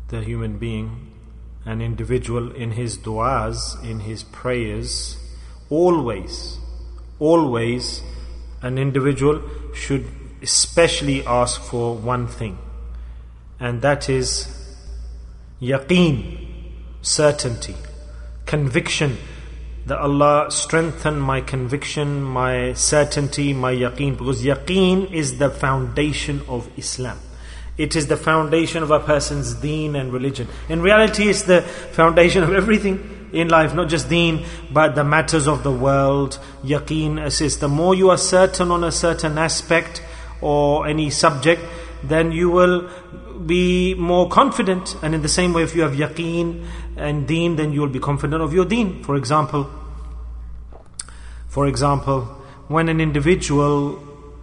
the human being, an individual, in his du'as, in his prayers, always an individual should especially ask for one thing, and that is yaqeen, certainty, conviction, that Allah strengthen my conviction, my certainty, my yaqeen, because yaqeen is the foundation of Islam. It is the foundation of a person's deen and religion. In reality, it's the foundation of everything in life, not just deen, but the matters of the world. Yaqeen assists. The more you are certain on a certain aspect or any subject, then you will be more confident. And in the same way, if you have yaqeen and deen, then you will be confident of your deen. For example, when an individual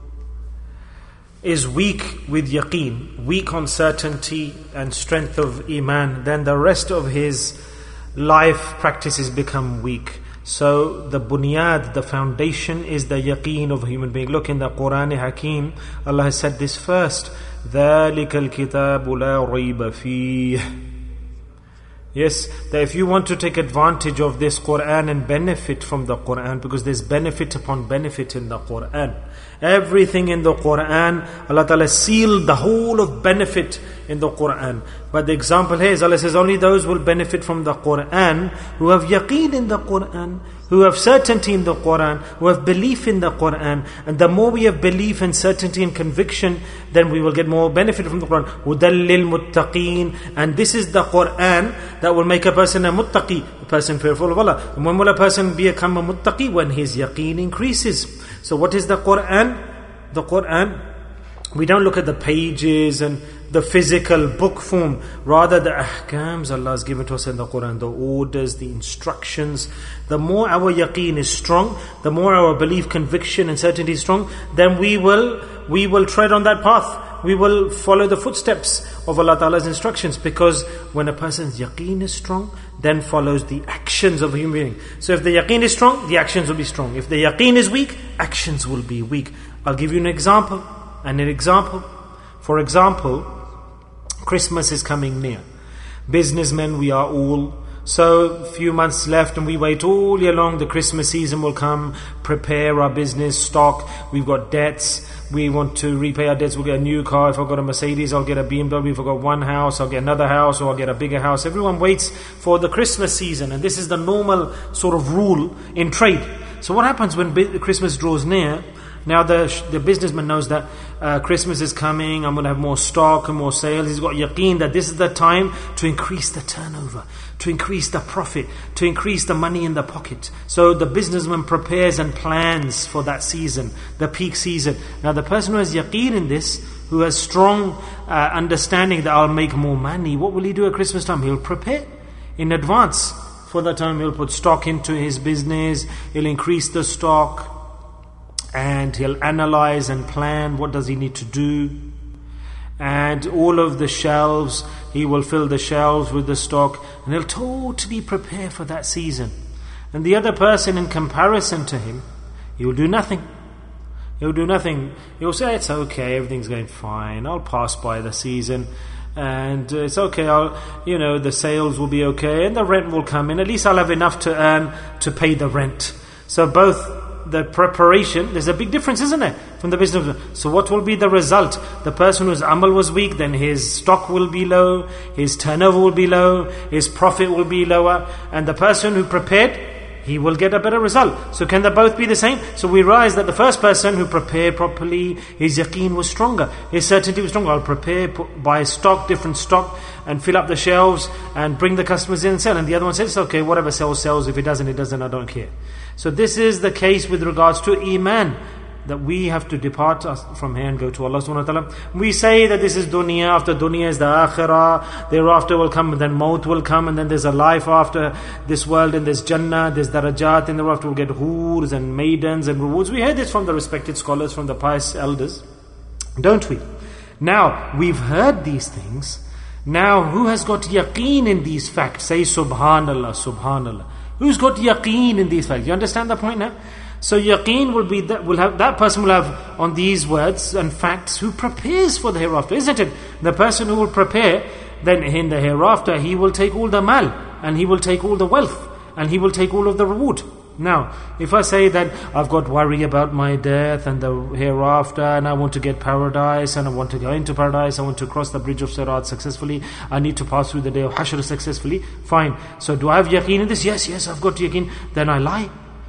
is weak with yaqeen, weak on certainty and strength of iman, then the rest of his life practices become weak. So the bunyad, the foundation, is the yaqeen of a human being. Look in the Quran Hakim, Allah has said this first, ذَلِكَ الْكِتَابُ لَا رَيْبَ فِيهِ. Yes, that if you want to take advantage of this Quran and benefit from the Quran, because there's benefit upon benefit in the Quran. Everything in the Quran, Allah Ta'ala sealed the whole of benefit in the Quran. But the example here is Allah says only those will benefit from the Quran who have yaqeen in the Quran, who have certainty in the Quran, who have belief in the Quran. And the more we have belief and certainty and conviction, then we will get more benefit from the Quran. هُدًى لِلْمُتَّقِينَ. And this is the Quran that will make a person a muttaqi, a person fearful of Allah. And when will a person become a muttaqi? When his yaqeen increases. So what is the Quran? The Quran, we don't look at the pages and the physical book form, rather the ahkams Allah has given to us in the Quran, the orders, the instructions. The more our yaqeen is strong, the more our belief, conviction and certainty is strong, then we will tread on that path. We will follow the footsteps of Allah Ta'ala's instructions, because when a person's yaqeen is strong, then follows the actions of a human being. So if the yaqeen is strong, the actions will be strong. If the yaqeen is weak, actions will be weak. I'll give you an example. For example, Christmas is coming near. Businessmen, we are all. So a few months left and we wait all year long. The Christmas season will come. Prepare our business, stock. We've got debts. We want to repay our debts. We'll get a new car. If I've got a Mercedes, I'll get a BMW. If I've got one house, I'll get another house, or I'll get a bigger house. Everyone waits for the Christmas season, and this is the normal sort of rule in trade. So what happens when Christmas draws near? Now the businessman knows that Christmas is coming, I'm going to have more stock and more sales. He's got yaqeen that this is the time to increase the turnover, to increase the profit, to increase the money in the pocket. So the businessman prepares and plans for that season, the peak season. Now the person who has yaqeen in this, who has strong understanding that I'll make more money, what will he do at Christmas time? He'll prepare in advance. For that time he'll put stock into his business, he'll increase the stock, and he'll analyze and plan what does he need to do. And all of the shelves, he will fill the shelves with the stock, and he'll totally prepare for that season. And the other person, in comparison to him, he will do nothing. He'll say, it's okay, everything's going fine, I'll pass by the season, and it's okay, the sales will be okay, and the rent will come in, at least I'll have enough to earn to pay the rent. So both the preparation, there's a big difference, isn't there, from the business. So what will be the result? The person whose amal was weak, then his stock will be low, his turnover will be low, his profit will be lower. And the person who prepared, he will get a better result. So can they both be the same? So we realize that the first person who prepared properly, his yaqeen was stronger, his certainty was stronger. I'll prepare, buy stock, different stock, and fill up the shelves and bring the customers in and sell. And the other one says, okay, whatever sells. If it doesn't, I don't care. So this is the case with regards to iman, that we have to depart from here and go to Allah subhanahu wa ta'ala. We say that this is dunya, after dunya is the akhirah, thereafter will come, and then maut will come, and then there's a life after this world, and there's jannah, there's darajat, and thereafter we'll get hurs and maidens and rewards. We heard this from the respected scholars, from the pious elders, don't we? Now, we've heard these things. Now, who has got yaqeen in these facts? Say subhanallah, subhanallah. Who's got yaqeen in these facts? You understand the point now? So yaqeen will be that person will have on these words and facts who prepares for the hereafter, isn't it? The person who will prepare then in the hereafter he will take all the mal, and he will take all the wealth, and he will take all of the reward. Now, if I say that I've got worry about my death and the hereafter, and I want to get paradise, and I want to go into paradise, I want to cross the bridge of Sirat successfully, I need to pass through the day of Hashr successfully, fine. So do I have yaqeen in this? Yes, I've got yaqeen. Then I lie.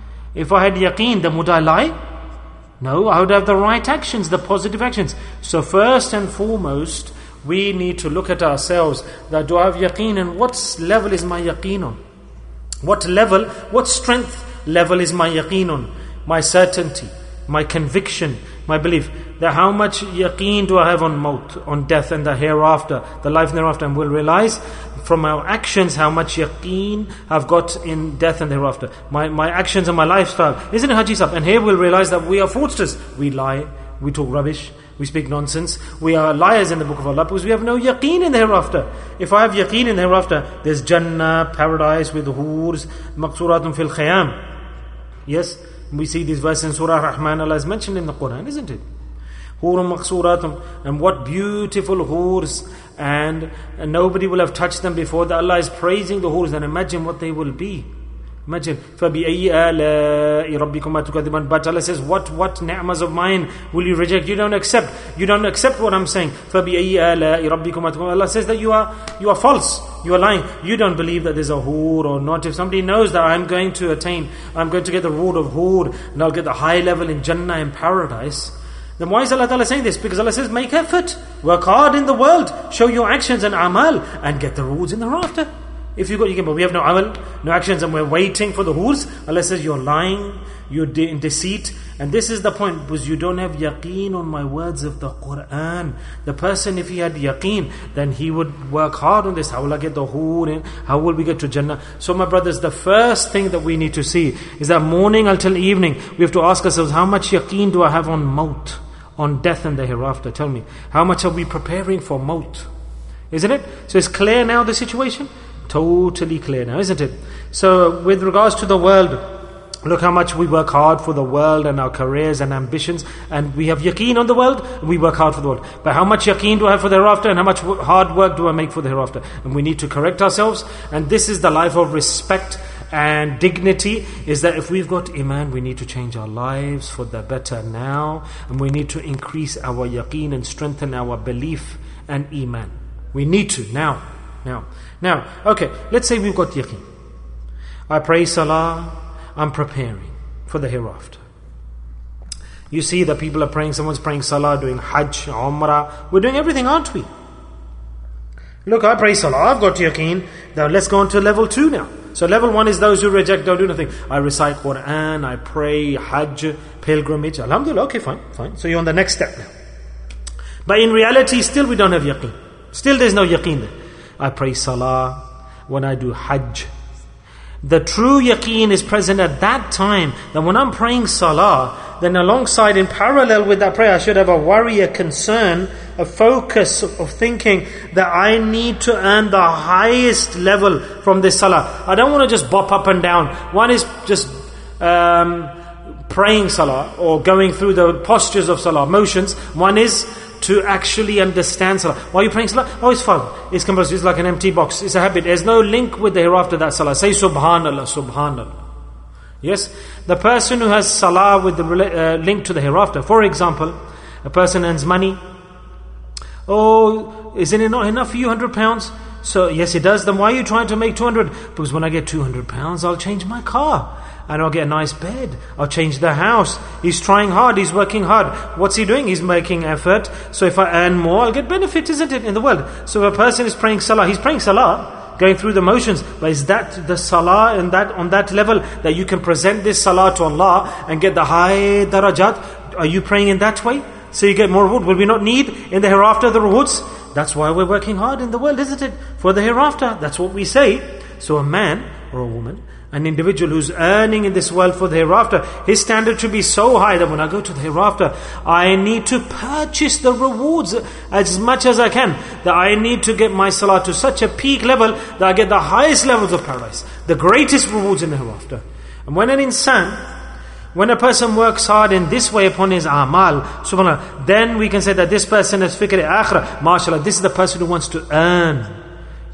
If I had yaqeen, then would I lie? No, I would have the right actions, the positive actions. So first and foremost, we need to look at ourselves, that do I have yaqeen, and what level is my yaqeen on? What level, what strength level is my yaqeen on? My certainty, my conviction, my belief. That how much yaqeen do I have on maut, on death and the hereafter, the life and thereafter, and we'll realize from our actions how much yaqeen I've got in death and hereafter. My actions and my lifestyle. Isn't it, Haji Sahab? And here we'll realize that we are fraudsters. We lie, we talk rubbish, we speak nonsense. We are liars in the book of Allah because we have no yaqeen in the hereafter. If I have yaqeen in the hereafter, there's Jannah, paradise with hurs, maqsuratun fil khayam. Yes, we see these verses in Surah Rahman. Allah has mentioned in the Quran, isn't it? Hurum maqsuratum, and what beautiful hurs, and nobody will have touched them before. That Allah is praising the hurs, and imagine what they will be. Imagine, فَبِأَيِّ آلَاءِ رَبِّكُمَا تُكَذِّبَانِ. But Allah says, what ni'mas of mine will you reject? You don't accept what I'm saying. فَبِأَيِّ آلَاءِ رَبِّكُمَا تُكَذِّبَانِ. Allah says that you are false, you are lying. You don't believe that there's a hur or not. If somebody knows that I'm going to get the reward of hur, and I'll get the high level in Jannah in paradise, then why is Allah Ta'ala saying this? Because Allah says, make effort, work hard in the world, show your actions and amal, and get the rewards in the hereafter. If you can, but we have no amal, no actions, and we're waiting for the hurs. Allah says you're lying, you're in deceit, and this is the point, because you don't have yaqeen on my words of the Quran. The person, if he had yaqeen, then he would work hard on this. How will I get the hur in? How will we get to Jannah? So my brothers, the first thing that we need to see is that morning until evening, we have to ask ourselves, how much yaqeen do I have on maut, on death and the hereafter? Tell me, how much are we preparing for maut? Isn't it? So it's clear now, the situation? Totally clear now, isn't it? So with regards to the world, look how much we work hard for the world and our careers and ambitions, and we have yaqeen on the world, and we work hard for the world. But how much yaqeen do I have for the hereafter, and how much hard work do I make for the hereafter? And we need to correct ourselves, and this is the life of respect and dignity, is that if we've got iman, we need to change our lives for the better now, and we need to increase our yaqeen and strengthen our belief and iman. We need to now, okay, let's say we've got yaqeen. I pray salah, I'm preparing for the hereafter. You see that people are praying, someone's praying salah, doing hajj, umrah. We're doing everything, aren't we? Look, I pray salah, I've got yaqeen. Now let's go on to level 2 now. So level 1 is those who reject, don't do nothing. I recite Quran, I pray, hajj, pilgrimage. Alhamdulillah, okay, fine. So you're on the next step now. But in reality, still we don't have yaqeen. Still there's no yaqeen there. I pray salah, when I do hajj. The true yaqeen is present at that time, that when I'm praying salah, then alongside, in parallel with that prayer, I should have a worry, a concern, a focus of thinking that I need to earn the highest level from this salah. I don't want to just bop up and down. One is just praying salah or going through the postures of salah, motions. One is to actually understand salah. Why are you praying salah? Oh, it's fun. It's compulsory. It's like an empty box. It's a habit. There's no link with the hereafter that salah. Say subhanallah. Yes? The person who has salah with the link to the hereafter. For example, a person earns money. Oh, isn't it not enough for you, £100? So, yes, it does. Then why are you trying to make 200? Because when I get £200, I'll change my car. And I'll get a nice bed. I'll change the house. He's trying hard. He's working hard. What's he doing? He's making effort. So if I earn more, I'll get benefit, isn't it, in the world? So if a person is praying salah, he's praying salah, going through the motions. But is that the salah on that level that you can present this salah to Allah and get the high darajat? Are you praying in that way? So you get more reward. Will we not need in the hereafter the rewards? That's why we're working hard in the world, isn't it? For the hereafter. That's what we say. So a man or a woman, an individual who's earning in this world for the hereafter, his standard should be so high that when I go to the hereafter, I need to purchase the rewards as much as I can. That I need to get my salah to such a peak level that I get the highest levels of paradise, the greatest rewards in the hereafter. And when a person works hard in this way upon his amal, subhanAllah, then we can say that this person has fikr akhirah. MashaAllah, this is the person who wants to earn.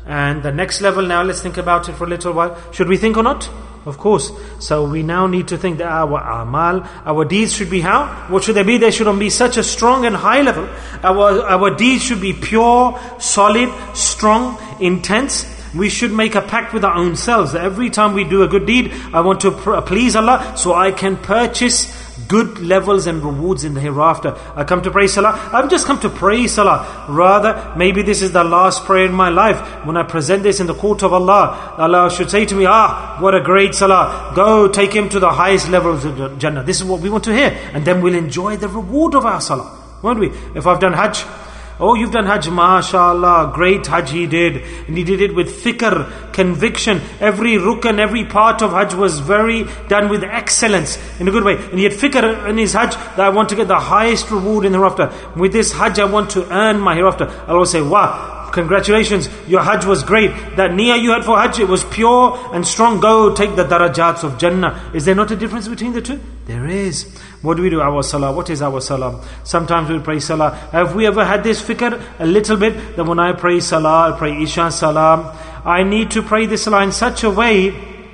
And the next level now, let's think about it for a little while. Should we think or not? Of course. So we now need to think that our amal, our deeds should be how? What should they be? They shouldn't be such a strong and high level. Our deeds should be pure, solid, strong, intense. We should make a pact with our own selves that every time we do a good deed, I want to please Allah so I can purchase good levels and rewards in the hereafter. I come to pray salah. I've just come to pray salah. Rather, maybe this is the last prayer in my life. When I present this in the court of Allah, Allah should say to me, what a great salah. Go take him to the highest levels of Jannah. This is what we want to hear. And then we'll enjoy the reward of our salah. Won't we? If I've done Hajj, you've done Hajj, mashallah, great Hajj he did. And he did it with fikr, conviction. Every rukn, every part of Hajj was done with excellence, in a good way. And he had fikr in his Hajj, that I want to get the highest reward in the hereafter. With this Hajj I want to earn my hereafter. Allah will say, wow, congratulations, your Hajj was great. That niyyah you had for Hajj, it was pure and strong. Go take the darajats of Jannah. Is there not a difference between the two? There is. What do we do? Our salah. What is our salah? Sometimes we pray salah. Have we ever had this fikr? A little bit. That when I pray salah, I pray Isha salah, I need to pray this salah in such a way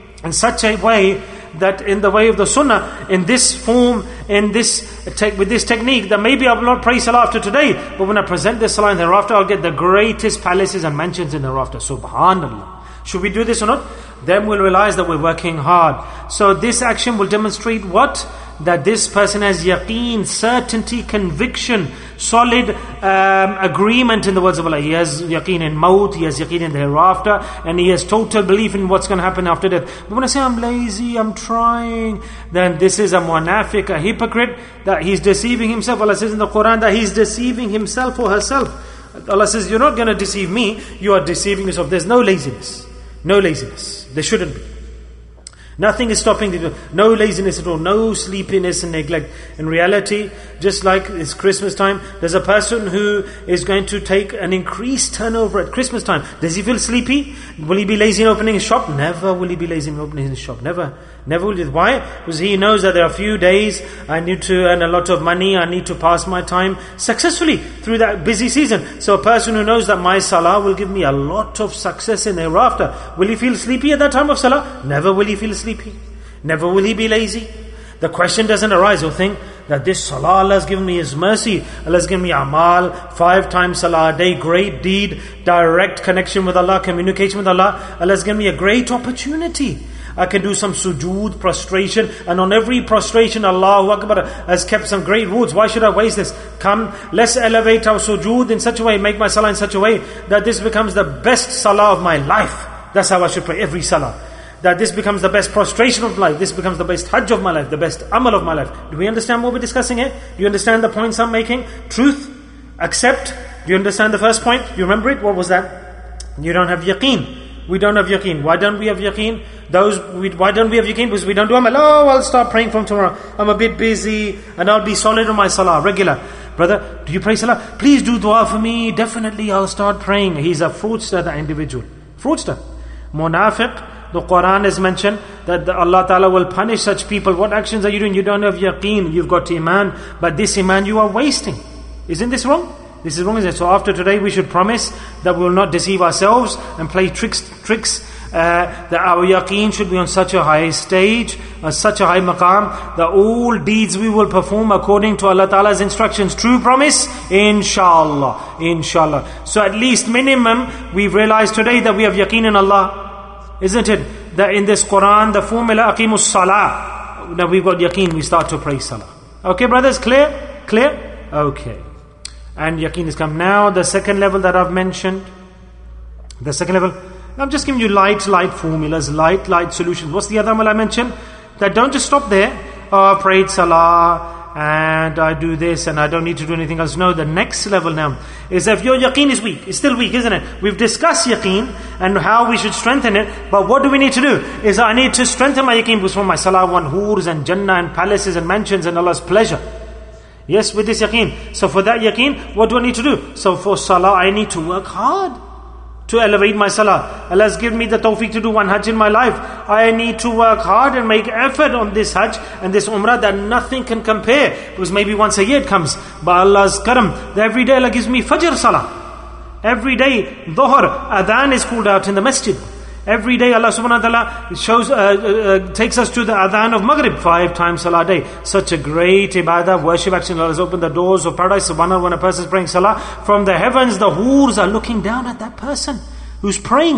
that in the way of the sunnah, in this form, with this technique, that maybe I will not pray salah after today, but when I present this salah and thereafter, I'll get the greatest palaces and mansions in the hereafter. Subhanallah. Should we do this or not? Then we'll realize that we're working hard. So this action will demonstrate what? That this person has yaqeen, certainty, conviction, solid agreement in the words of Allah. He has yaqeen in maut, he has yaqeen in the hereafter, and he has total belief in what's going to happen after death. But when I say I'm lazy, I'm trying, then this is a munafiq, a hypocrite, that he's deceiving himself. Allah says in the Quran that he's deceiving himself or herself. Allah says, you're not going to deceive me, you are deceiving yourself. There's no laziness. No laziness. There shouldn't be. Nothing is stopping the no laziness at all, no sleepiness and neglect. In reality, just like it's Christmas time, there's a person who is going to take an increased turnover at Christmas time. Does he feel sleepy? Will he be lazy in opening his shop? Never will he be lazy in opening his shop. Never will he. Why? Because he knows that there are a few days, I need to earn a lot of money, I need to pass my time successfully through that busy season. So a person who knows that my salah will give me a lot of success in the hereafter, will he feel sleepy at that time of salah? Never will he feel sleepy. Never will he be lazy. The question doesn't arise. You'll think that this salah, Allah has given me His mercy. Allah has given me amal, 5 times salah a day, great deed, direct connection with Allah, communication with Allah. Allah has given me a great opportunity. I can do some sujood, prostration, and on every prostration, Allahu Akbar has kept some great rewards. Why should I waste this? Come, let's elevate our sujood in such a way, make my salah in such a way that this becomes the best salah of my life. That's how I should pray every salah. That this becomes the best prostration of life, this becomes the best hajj of my life, the best amal of my life. Do we understand what we're discussing here? Do you understand the points I'm making? Truth, accept. Do you understand the first point? Do you remember it? What was that? You don't have yaqeen. We don't have yaqeen. Why don't we have yaqeen? Why don't we have yaqeen? Because we don't do amal. I'll start praying from tomorrow. I'm a bit busy and I'll be solid on my salah, regular. Brother, do you pray salah? Please do dua for me. Definitely I'll start praying. He's a fraudster, that individual. Fraudster. Munafiq. The Quran has mentioned that Allah Ta'ala will punish such people. What actions are you doing? You don't have yaqeen. You've got iman. But this iman you are wasting. Isn't this wrong? This is wrong, isn't it? So after today we should promise that we will not deceive ourselves and play tricks. That our yaqeen should be on such a high stage, such a high maqam, that all deeds we will perform according to Allah Ta'ala's instructions. True promise? Inshallah. Inshallah. So at least minimum we've realized today that we have yaqeen in Allah. Isn't it? That in this Quran, the formula, aqimus salah. Now we've got yaqeen, we start to pray salah. Okay brothers, clear? Clear? Okay. And yaqeen has come. Now the second level that I've mentioned. The second level, I'm just giving you light formulas, light solutions. What's the other amal I mentioned? That don't just stop there. I prayed salah and I do this and I don't need to do anything else. No, the next level now is if your yaqeen is weak. It's still weak, isn't it? We've discussed yaqeen and how we should strengthen it. But what do we need to do? Is I need to strengthen my yaqeen because for my salah I want hurs and jannah and palaces and mansions and Allah's pleasure. Yes, with this yaqeen. So for that yaqeen, what do I need to do? So for salah, I need to work hard to elevate my salah. Allah has given me the tawfiq to do one hajj in my life. I need to work hard and make effort on this hajj and this umrah that nothing can compare. Because maybe once a year it comes. But Allah's karam, that every day Allah gives me fajr salah. Every day, Dhuhr, adhan is called out in the masjid. Every day Allah subhanahu wa ta'ala shows, takes us to the adhan of Maghrib, 5 times salah a day. Such a great ibadah, worship action. Allah has opened the doors of paradise. Subhanallah, when a person is praying salah, from the heavens the hurs are looking down at that person who's praying.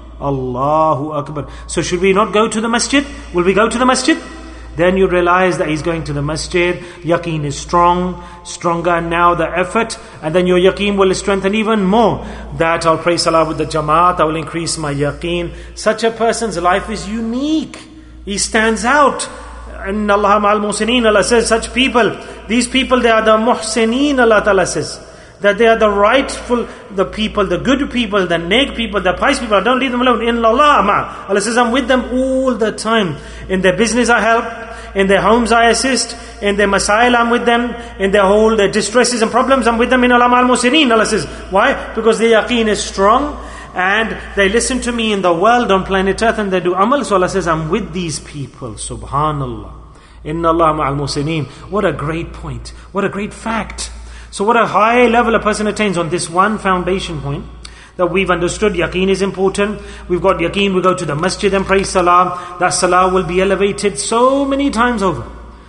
Allahu Akbar. So should we not go to the masjid? Will we go to the masjid? Then you realize that he's going to the masjid. Yaqeen is stronger now, the effort. And then your yaqeen will strengthen even more. That I'll pray salah with the jamaat, I will increase my yaqeen. Such a person's life is unique. He stands out. And Allah ma'al muhsineen, Allah says, such people, these people, they are the muhsineen, Allah Ta'ala says. That they are the rightful, the people, the good people, the neck people, the pious people. Don't leave them alone. In Allah, Allah says, I'm with them all the time. In their business I help. In their homes I assist. In their masail I'm with them. In their distresses and problems I'm with them. In Allah ma'al muhsineen, Allah says. Why? Because their yaqeen is strong. And they listen to me in the world on planet earth and they do amal. So Allah says, I'm with these people. Subhanallah. Inna Allah ma'al muhsineen. What a great point. What a great fact. So what a high level a person attains on this one foundation point, that we've understood yaqeen is important. We've got yaqeen, we go to the masjid and pray salah. That salah will be elevated so many times over.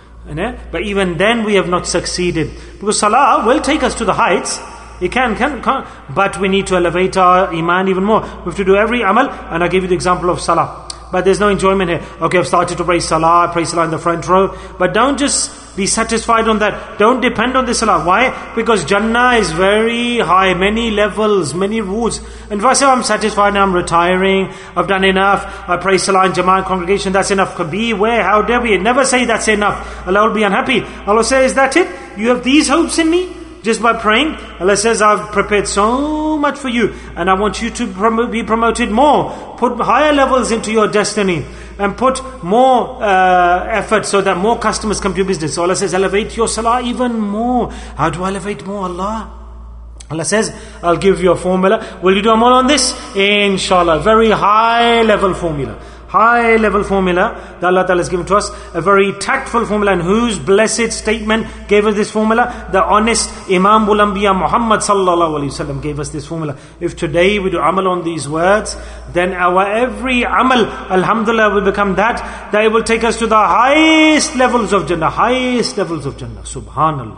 But even then we have not succeeded. Because salah will take us to the heights. It can, but we need to elevate our iman even more. We have to do every amal, and I give you the example of salah. But there's no enjoyment here. Okay, I've started to pray salah in the front row. But don't just be satisfied on that. Don't depend on the salah. Why? Because Jannah is very high, many levels, many rules. And if I say I'm satisfied now, I'm retiring, I've done enough, I pray salah in Jama'at congregation, that's enough. Beware, how dare we? Never say that's enough. Allah will be unhappy. Allah says, is that it? You have these hopes in me? Just by praying? Allah says, I've prepared so much for you and I want you to be promoted more. Put higher levels into your destiny and put more effort so that more customers come to your business. So Allah says, elevate your salah even more. How do I elevate more? Allah says, I'll give you a formula. Will you do amal on this? Inshallah. Very high level formula. High level formula that Allah Ta'ala has given to us. A very tactful formula. And whose blessed statement gave us this formula? The honest Imam Ul Anbiya Muhammad Sallallahu Alaihi Wasallam gave us this formula. If today we do amal on these words, then our every amal, alhamdulillah, will become that it will take us to the highest levels of Jannah. Highest levels of Jannah. Subhanallah.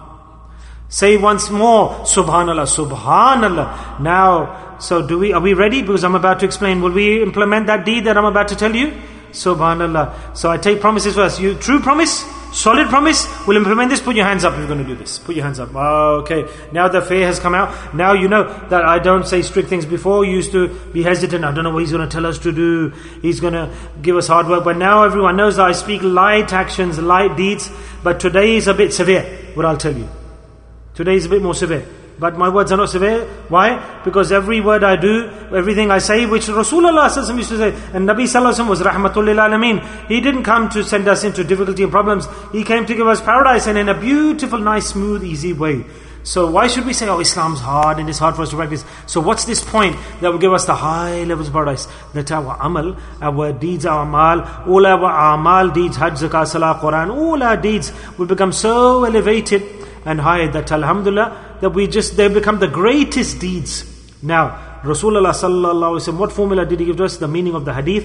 Say once more, Subhanallah, Subhanallah. Now, so are we ready? Because I'm about to explain. Will we implement that deed that I'm about to tell you? Subhanallah. So I take promises first. You true promise? Solid promise? We'll implement this. Put your hands up if you're going to do this. Put your hands up. Okay. Now the fair has come out. Now you know that I don't say strict things. Before you used to be hesitant. I don't know what he's going to tell us to do. He's going to give us hard work. But now everyone knows that I speak light actions, light deeds. But today is a bit severe, what I'll tell you. Today is a bit more severe. But my words are not severe. Why? Because every word I do, everything I say, which Rasulullah used to say, and Nabi Sallallahu Alaihi Wasallam was Rahmatul Lil Alameen. He didn't come to send us into difficulty and problems. He came to give us paradise, and in a beautiful, nice, smooth, easy way. So why should we say, oh, Islam's hard and it's hard for us to practice? So what's this point that will give us the high levels of paradise? That our amal, our deeds, our amal, all our amal, deeds, Hajj, Zakah, Salah, Quran, all our deeds will become so elevated and high that alhamdulillah, that they become the greatest deeds. Now, Rasulullah sallallahu alaihi wasallam, what formula did he give to us? The meaning of the hadith.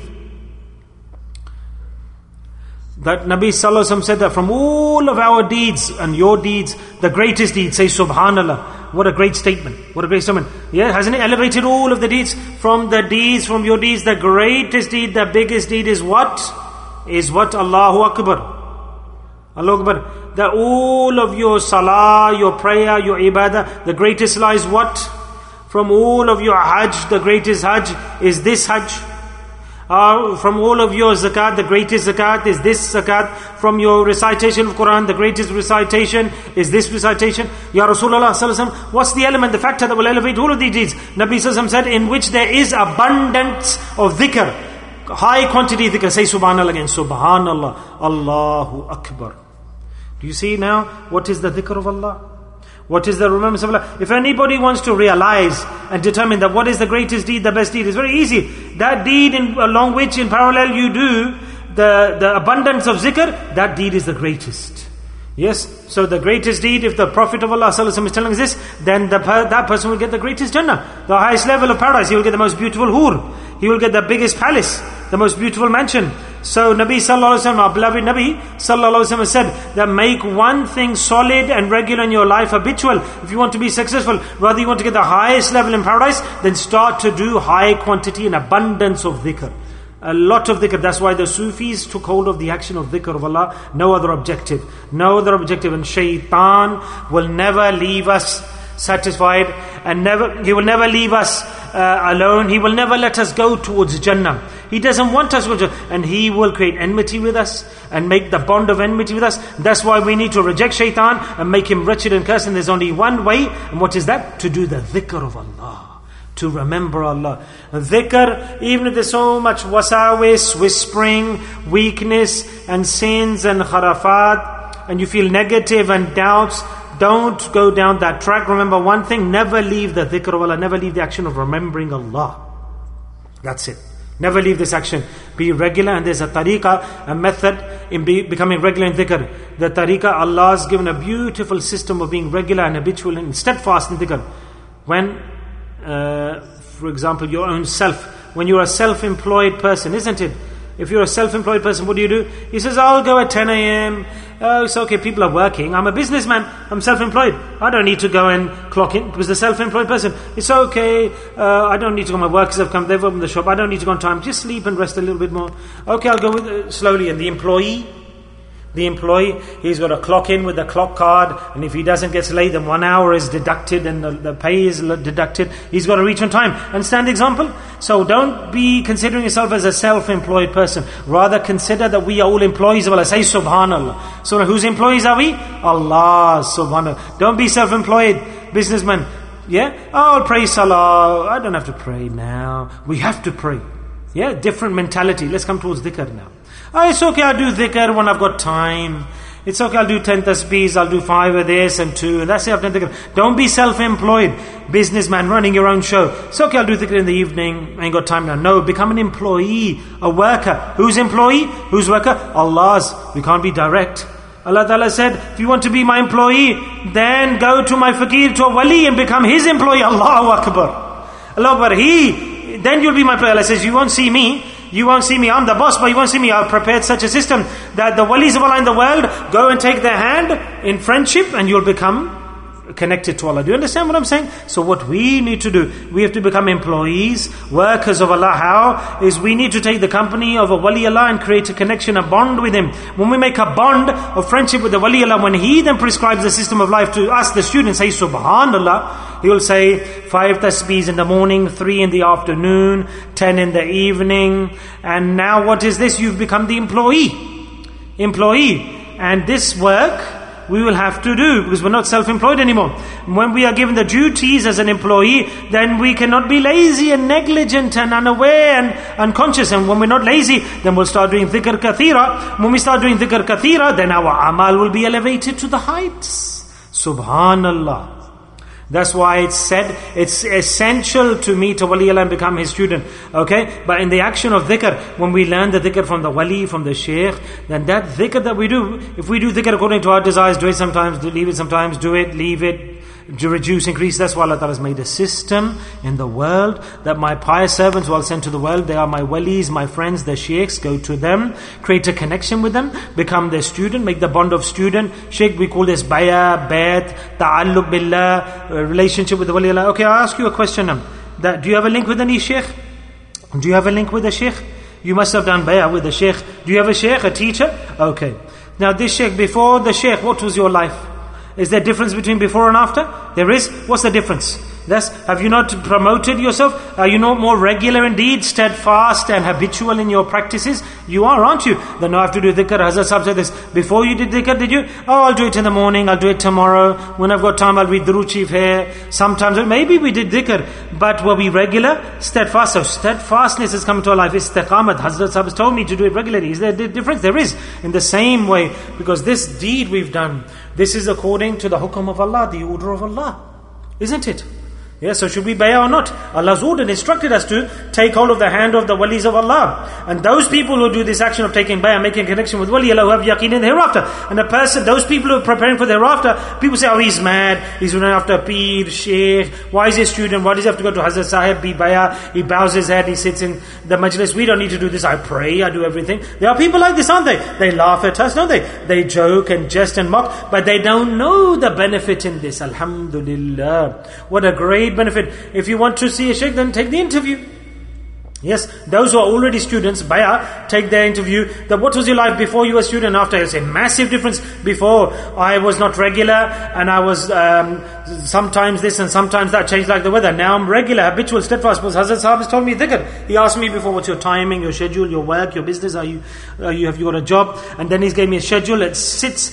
That Nabi sallallahu alaihi wasallam said that from all of our deeds and your deeds, the greatest deed, say Subhanallah. What a great statement. What a great statement. Yeah, hasn't it elevated all of the deeds? From your deeds, the greatest deed, the biggest deed is what? Allahu Akbar. Allahu Akbar. That all of your salah, your prayer, your ibadah, the greatest salah is what? From all of your hajj, the greatest hajj is this hajj. From all of your zakat, the greatest zakat is this zakat. From your recitation of Quran, the greatest recitation is this recitation. Ya Rasulullah sallallahu alaihi wasallam, what's the element, the factor that will elevate all of these deeds? Nabi sallallahu alaihi wasallam said, in which there is abundance of dhikr, high quantity dhikr. Say Subhanallah again. Subhanallah. Allahu Akbar. Do you see now what is the dhikr of Allah? What is the remembrance of Allah? If anybody wants to realize and determine that what is the greatest deed, the best deed, it's very easy. That deed along which in parallel you do the abundance of zikr, that deed is the greatest. Yes, so the greatest deed, if the Prophet of Allah ﷺ is telling us this, then that person will get the greatest Jannah, the highest level of paradise. He will get the most beautiful hur, he will get the biggest palace, the most beautiful mansion. So Nabi sallallahu alaihi wasallam, our beloved Nabi sallallahu alaihi wasallam said that make one thing solid and regular in your life, habitual. If you want to be successful, whether you want to get the highest level in paradise, then start to do high quantity and abundance of dhikr. A lot of dhikr. That's why the Sufis took hold of the action of dhikr of Allah. No other objective. No other objective. And shaitan will never leave us satisfied, and he will never leave us alone. He will never let us go towards Jannah. He doesn't want us to go to Jannah. And he will create enmity with us and make the bond of enmity with us. That's why we need to reject shaitan and make him wretched and cursed. And there's only one way. And what is that? To do the dhikr of Allah. To remember Allah. Dhikr, even if there's so much wasawis, whispering, weakness and sins and kharafat, and you feel negative and doubts, don't go down that track. Remember one thing, never leave the dhikr of Allah, never leave the action of remembering Allah. That's it. Never leave this action. Be regular, and there's a tariqah, a method in becoming regular in dhikr. The tariqah, Allah has given a beautiful system of being regular and habitual and steadfast in dhikr. When for example, your own self. When you're a self-employed person, isn't it? If you're a self-employed person, what do? He says, I'll go at 10 a.m. Oh, it's okay, people are working. I'm a businessman. I'm self-employed. I don't need to go and clock in, because the self-employed person, it's okay. I don't need to go. My workers have come. They've opened the shop. I don't need to go on time. Just sleep and rest a little bit more. Okay, I'll go with slowly. And the employee, he's got to clock in with the clock card, and if he doesn't get late, then 1 hour is deducted and the pay is deducted. He's got to reach on time and stand example. So don't be considering yourself as a self-employed person. Rather consider that we are all employees of Allah. Say subhanallah. So whose employees are we? Allah, subhanallah. Don't be self-employed businessman. Yeah? Oh, I'll pray salah. I don't have to pray now. We have to pray. Yeah? Different mentality. Let's come towards dhikr now. Oh, it's okay, I'll do dhikr when I've got time. It's okay, I'll do 10 tasbeehs, I'll do 5 of this and 2, and that's it, I've done dhikr. Don't be self-employed businessman running your own show. It's okay, I'll do dhikr in the evening, I ain't got time now. No, become an employee, a worker. Whose employee? Whose worker? Allah's. We can't be direct. Allah Ta'ala said, if you want to be my employee, then go to my fakir, to a wali, and become his employee. Allahu Akbar. Allahu Akbar. Then you'll be my employee. Allah says, you won't see me, I'm the boss, but you won't see me. I've prepared such a system that the walis of Allah in the world go and take their hand in friendship, and you'll become connected to Allah. Do you understand what I'm saying? So what we need to do, we have to become employees, workers of Allah. How? Is we need to take the company of a wali Allah and create a connection, a bond with him. When we make a bond of friendship with the wali Allah, when he then prescribes the system of life to us, the students, say subhanallah, he will say 5 tasbeehs in the morning, 3 in the afternoon, 10 in the evening. And now what is this? You've become the employee. And this work we will have to do, because we're not self-employed anymore. When we are given the duties as an employee, then we cannot be lazy and negligent and unaware and unconscious. And when we're not lazy, then we'll start doing dhikr kathira. When we start doing dhikr kathira, then our amal will be elevated to the heights. Subhanallah. That's why it's said it's essential to meet a wali Allah and become his student. Okay? But in the action of dhikr, when we learn the dhikr from the wali, from the shaykh, then that dhikr that we do, if we do dhikr according to our desires, do it sometimes, leave it sometimes, do it, leave it, to reduce, increase. That's why Allah Ta'ala has made a system in the world that my pious servants who I'll send to the world, they are my walis, my friends, the sheikhs. Go to them, create a connection with them, become their student, make the bond of student. Sheikh, we call this bay'ah, bayt, ta'alluq billah, relationship with the wali Allah. Okay, I'll ask you a question now. Do you have a link with any sheikh? Do you have a link with a sheikh? You must have done bay'ah with a sheikh. Do you have a sheikh, a teacher? Okay. Now this sheikh, before the sheikh, what was your life? Is there a difference between before and after? There is. What's the difference? Have you not promoted yourself? Are you not more regular indeed, steadfast and habitual in your practices? You are, aren't you? Then I have to do dhikr. Hazrat Sahib said this. Before you did dhikr, did you? Oh, I'll do it in the morning, I'll do it tomorrow. When I've got time, I'll read Durood Sharif here. Sometimes, maybe we did dhikr, but were we regular? Steadfast. So steadfastness has come to our life. Istiqamat. Hazrat Sahib has told me to do it regularly. Is there a difference? There is. In the same way, because this deed we've done, this is according to the hukum of Allah, the order of Allah. Isn't it? Yeah, so should we bay'ah or not? Allah's ordered, instructed us to take hold of the hand of the walis of Allah. And those people who do this action of taking bay'ah, making a connection with wali Allah, who have yaqeen in the hereafter. And a person, those people who are preparing for the hereafter, people say, oh, he's mad, he's running after a Peer, Sheikh, why is he a student, why does he have to go to Hazrat Sahib, be bay'ah, he bows his head, he sits in the majlis, we don't need to do this, I pray, I do everything. There are people like this, aren't they? They laugh at us, don't they? They joke and jest and mock, but they don't know the benefit in this. Alhamdulillah. What a great benefit. If you want to see a sheikh, then take the interview. Yes, those who are already students, bay'ah, take their interview. That what was your life before you were a student, after? It's a massive difference. Before, I was not regular, and I was sometimes this and sometimes that, changed like the weather. Now I'm regular, habitual, steadfast. Because Hazrat Sahib has told me dhikr. He asked me before, what's your timing, your schedule, your work, your business? Have you got a job? And then he's gave me a schedule. It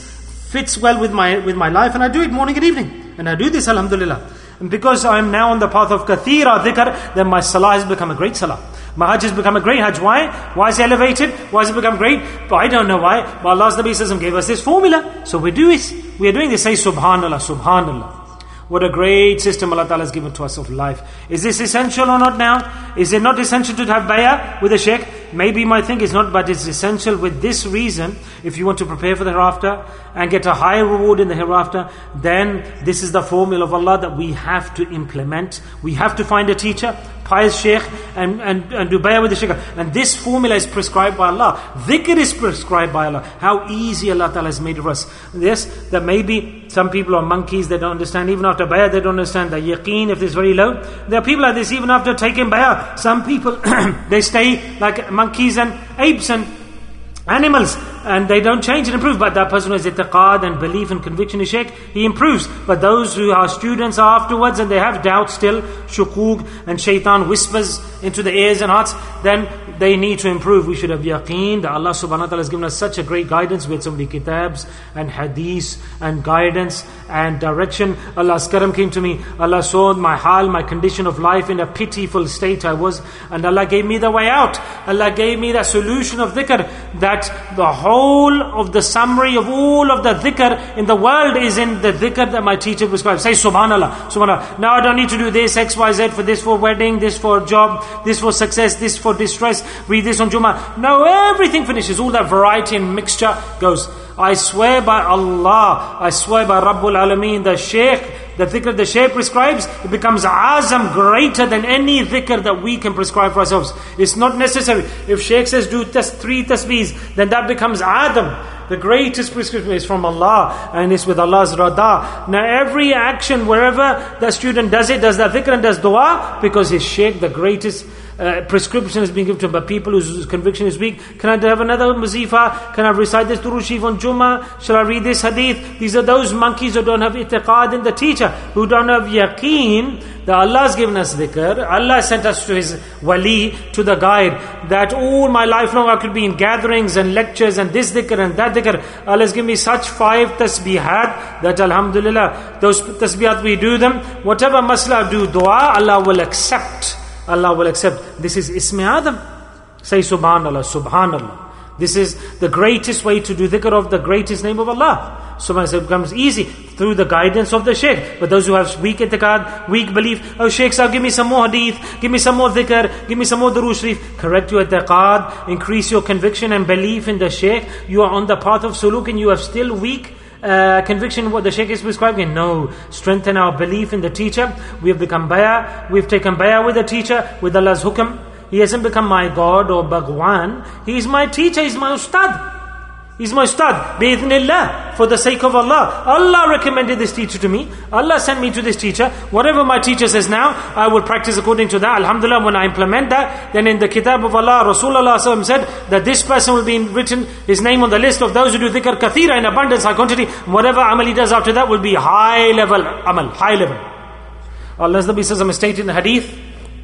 fits well with my life, and I do it morning and evening. And I do this, alhamdulillah. And because I am now on the path of kathira dhikr, then my salah has become a great salah. My hajj has become a great hajj. Why? Why is it elevated? Why has it become great? But I don't know why. But Allah's Nabi Sallallahu gave us this formula. So we do it. We are doing this. Say subhanallah, subhanallah. What a great system Allah Ta'ala has given to us of life. Is this essential or not now? Is it not essential to have bay'ah with a sheikh? Maybe you might think it's not, but it's essential with this reason. If you want to prepare for the hereafter and get a higher reward in the hereafter, then this is the formula of Allah that we have to implement. We have to find a teacher, pious sheikh, and do bay'ah with the sheikh. And this formula is prescribed by Allah. Dhikr is prescribed by Allah. How easy Allah Ta'ala has made it for us. Yes, that maybe some people are monkeys, they don't understand. Even after bay'ah, they don't understand the yaqeen if it's very low. There are people like this, even after taking bay'ah. Some people, they stay like monkeys and apes and animals, and they don't change and improve. But that person who has i'tiqad and belief and conviction in sheikh, he improves. But those who are students afterwards and they have doubt still, shukuk, and shaitan whispers into the ears and hearts, then they need to improve. We should have yaqeen that Allah subhanahu wa ta'ala has given us such a great guidance with so many kitabs and hadiths and guidance and direction. Allah's karam came to me. Allah saw my hal, my condition of life, in a pitiful state I was, and Allah gave me the way out. Allah gave me the solution of dhikr, that the whole of the summary of all of the dhikr in the world is in the dhikr that my teacher prescribed. Say subhanallah, subhanallah. Now I don't need to do this, X, Y, Z, for this for wedding, this for job, this for success, this for distress, read this on Jummah. No, everything finishes. All that variety and mixture goes. I swear by Allah, I swear by Rabbul Alameen, the Shaykh, the dhikr the Shaykh prescribes, it becomes azam, greater than any dhikr that we can prescribe for ourselves. It's not necessary. If Shaykh says do 3 tasbeehs, then that becomes adam. The greatest prescription is from Allah, and it's with Allah's rada. Now every action, wherever the student does it, does that dhikr and does dua, because his Shaykh, the greatest prescription is being given to him. But people whose conviction is weak, can I have another wazifa? Can I recite this Durood Sharif on Jummah? Shall I read this hadith? These are those monkeys who don't have i'tiqad in the teacher, who don't have yaqeen that Allah has given us dhikr. Allah sent us to His wali, to the guide, that all my life long I could be in gatherings and lectures and this dhikr and that dhikr. Allah has given me such 5 tasbihat that alhamdulillah, those tasbihat we do them, whatever masla do dua, Allah will accept. Allah will accept. This is Ismi Adam. Say subhanallah, subhanallah. This is the greatest way to do dhikr of the greatest name of Allah. Subhanallah, it becomes easy through the guidance of the Shaykh. But those who have weak i'tiqad, weak belief, oh Shaykh Sahib, give me some more hadith, give me some more dhikr, give me some more Durood Sharif. Correct your i'tiqad, increase your conviction and belief in the Shaykh. You are on the path of suluk and you have still weak conviction what the Shaykh is prescribing. No, strengthen our belief in the teacher. We have become bay'ah. We've taken bay'ah with the teacher, with Allah's hukm. He hasn't become my God or Bhagwan. He is my teacher. He's my ustad. He's my ustad. Bi-idhnillah, for the sake of Allah. Allah recommended this teacher to me. Allah sent me to this teacher. Whatever my teacher says now, I will practice according to that. Alhamdulillah, when I implement that, then in the kitab of Allah, Rasulullah said that this person will be written, his name on the list of those who do dhikr kathira, in abundance, high quantity. Whatever amal he does after that will be high level amal, high level. Allah's Nabi says, I'm stated in the hadith,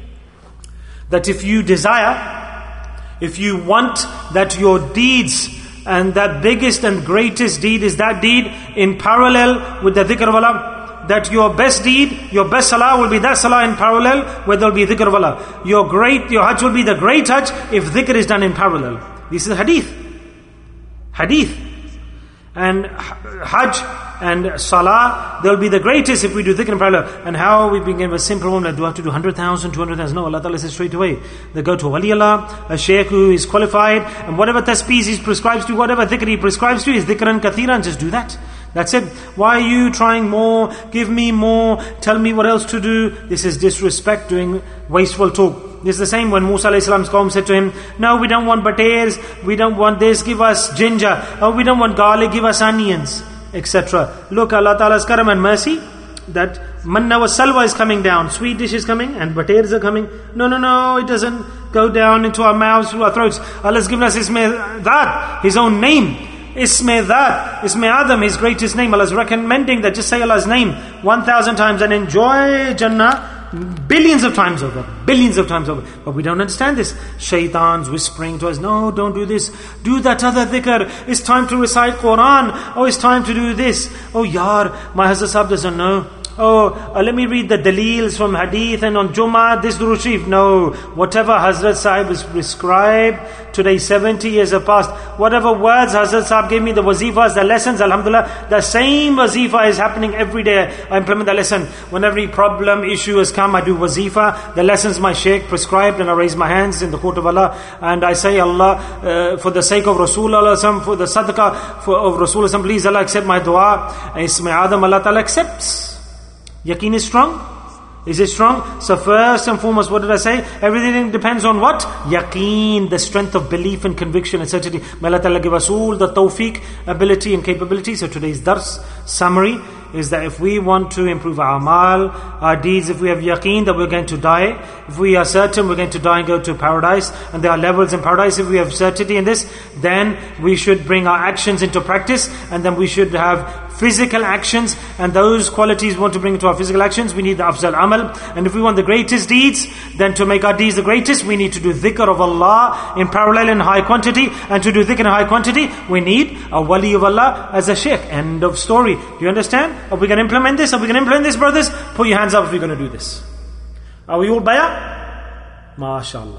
that if you desire, if you want that your deeds, and that biggest and greatest deed is that deed in parallel with the dhikr of Allah, that your best deed, your best salah will be that salah in parallel where there will be dhikr of Allah. Your hajj will be the great hajj if dhikr is done in parallel. This is hadith. Hadith. And hajj and salah, they'll be the greatest if we do dhikr in parallel. And how we begin with a simple woman, do I have to do 100,000, 200,000? No, Allah Ta'ala says straight away. They go to a wali Allah, a shaykh who is qualified, and whatever tasbih he prescribes to, whatever dhikr he prescribes to, is dhikran kathiran, just do that. That's it. Why are you trying more? Give me more. Tell me what else to do. This is disrespect, doing wasteful talk. This is the same when Musa alayhi salam's qawm said to him, no, we don't want butters, we don't want this, give us ginger. Oh, we don't want garlic, give us onions, etc. Look, Allah Ta'ala's karam and mercy, that manna wa salwa is coming down, sweet dish is coming, and butters are coming. No, it doesn't go down into our mouths, through our throats. Allah's given us Isme that, His own name. Isme that, Isme Adam, His greatest name. Allah's recommending that just say Allah's name 1,000 times and enjoy Jannah billions of times over. But we don't understand this. Shaitan's whispering to us, no, don't do this. Do that other dhikr. It's time to recite Quran. Oh, it's time to do this. Oh, yar, my Hazrat Sahib doesn't know. Oh, let me read the dalils from hadith and on Jummah, this Durood Sharif. No, whatever Hazrat Sahib is prescribed, today 70 years have passed. Whatever words Hazrat Sahib gave me, the wazifas, the lessons, alhamdulillah, the same wazifa is happening every day. I implement the lesson. When every problem, issue has come, I do wazifa. The lessons my shaykh prescribed, and I raise my hands in the court of Allah, and I say, Allah, for the sake of Rasulullah, for the sadaqah of Rasulullah, please Allah accept my dua. And Isme Adam, Allah Ta'ala accepts. Yaqeen is strong? Is it strong? So first and foremost, what did I say? Everything depends on what? Yaqeen, the strength of belief and conviction and certainty. May Allah Ta'ala give us all the tawfiq, ability and capability. So today's dars summary is that if we want to improve our amal, our deeds, if we have yaqeen that we're going to die, if we are certain we're going to die and go to paradise, and there are levels in paradise, if we have certainty in this, then we should bring our actions into practice, and then we should have physical actions, and those qualities we want to bring into our physical actions, we need the afzal amal. And if we want the greatest deeds, then to make our deeds the greatest, we need to do dhikr of Allah in parallel in high quantity, and to do dhikr in high quantity, we need a wali of Allah as a shaykh. End of story. Do you understand? Are we going to implement this? Are we going to implement this, brothers? Put your hands up if we're going to do this. Are we all bayah? MashaAllah.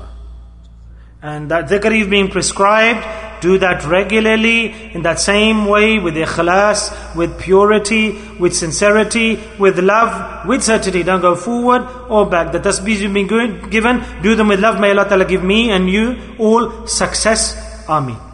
And that dhikr is being prescribed, do that regularly, in that same way, with ikhlas, with purity, with sincerity, with love, with certainty. Don't go forward or back. The tasbihs you've been given, do them with love. May Allah Ta'ala give me and you all success. Ameen.